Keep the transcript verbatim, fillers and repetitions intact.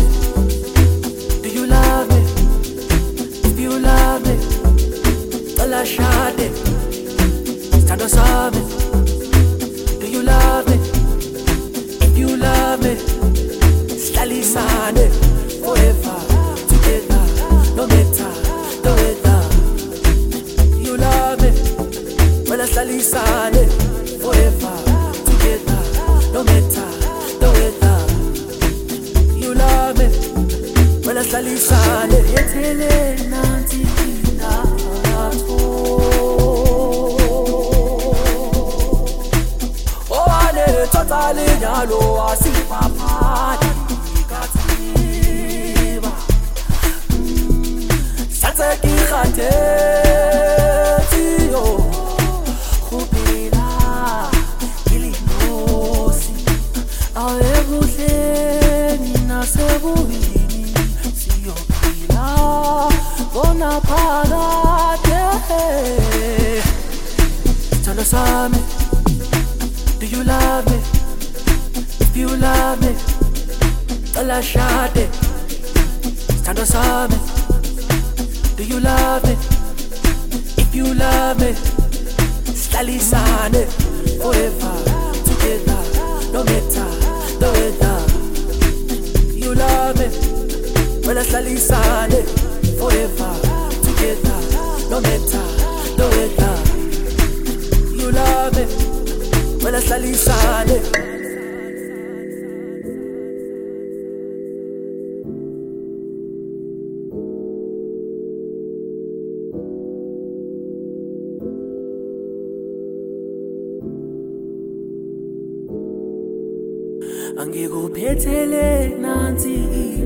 sami? Do you love me? If you love me, cala shade. Stand sami? Do you love me? If you love me, slali sane. Forever together, no matter the weather. You love me, well slali sane. Forever together, no matter the weather. You love me, well slali sane. Yetele nanti na to. Oh ale totally nyalo asipapa. Sateki khateti yo khupila ilinosi awebuhleni nasebuhini siyopila bona phakade Sithando sami, do you love me? If you love me, cala shade. Sithando sami, do you love me? If you love me, slali sane. Forever together, no matter the weather. You love me, well slali sane. Forever together, no matter the weather. You love me, well slali sane. Angikuphethele nansi